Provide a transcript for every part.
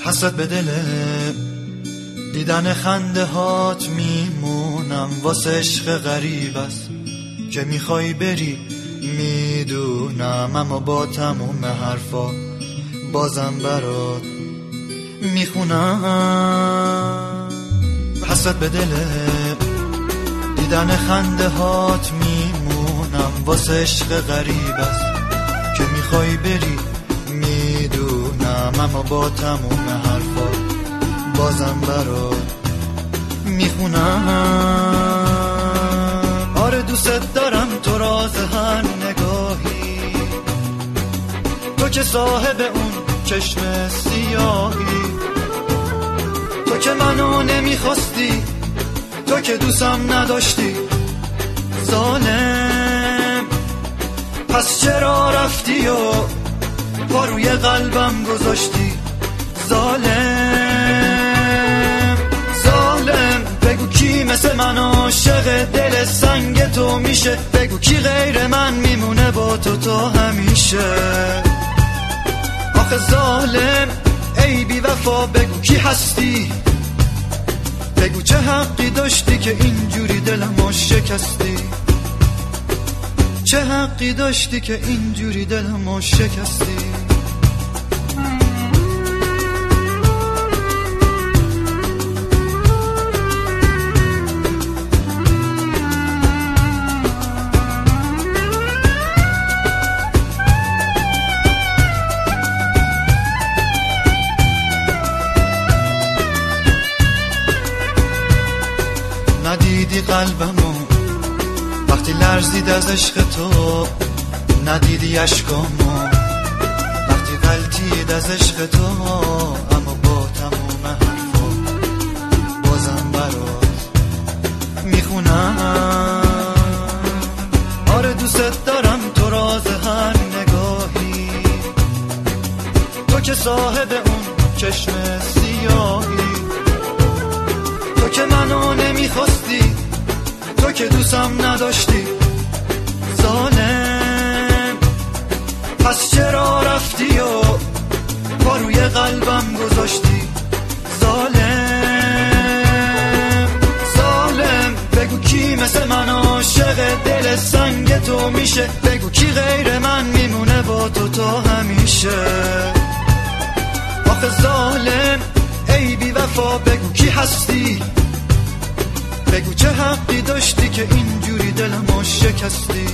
حسرت به دل دیدن خنده هات میمونم، واسه عشق غریب است که میخوای بری میدونم، اما با تموم حرفا بازم برات میخونم. حسرت به دل دیدن خنده هات میمونم، واسه عشق غریب است که میخوای بری میدونم، اما با تموم حرفا بازم برات میخونم. آره دوست دارم تو راز هر نگاهی، تو که صاحب اون چشم سیاهی، تو که منو نمیخواستی، تو که دوستم نداشتی، ظالم پس چرا رفتی و پا روی قلبم گذاشتی؟ ظالم ظالم بگو کی مثل من عاشق دل سنگ تو میشه، بگو کی غیر من میمونه با تو تا همیشه. آخه ظالم ای بی وفا بگو کی هستی، بگو چه حقی داشتی که اینجوری دلمو شکستی، چه حقی داشتی که اینجوری دلمو شکستی. ندیدی قلبمو وقتی لرزید از عشق تو، ندیدی اشکامو وقتی غلطید از عشق تو، اما با تموم حرفا بازم برات میخونم. آره دوست دارم تو راز هر نگاهی، تو که صاحب اون چشم سیاهی، تو که منو نمیخواستی، تو که دوستم نداشتی، ظالم پس چرا رفتی و پا روی قلبم گذاشتی؟ ظالم ظالم بگو کی مثل من عاشق دل سنگ تو میشه، بگو کی غیر من میمونه با تو تا همیشه. آخه ظالم ای بی وفا بگو کی هستی، بگو چه حقی داشتی که اینجوری دلمو شکستی،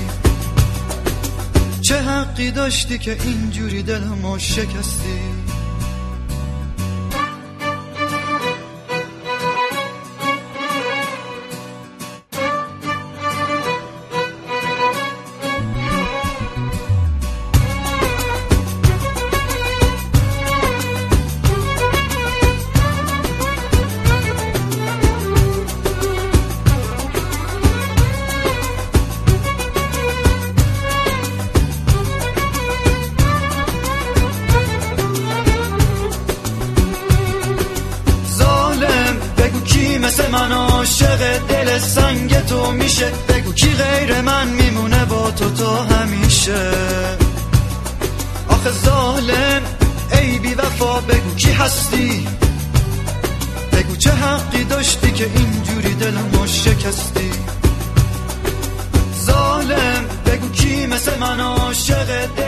چه حقی داشتی که اینجوری دلمو شکستی. مثل من عاشق دل سنگ تو میشه، بگو کی غیر من میمونه با تو تا همیشه. آخه ظالم ای بی وفا بگو کی هستی، بگو چه حقی داشتی که اینجوری دلمو شکستی. ظالم بگو کی مثل من عاشق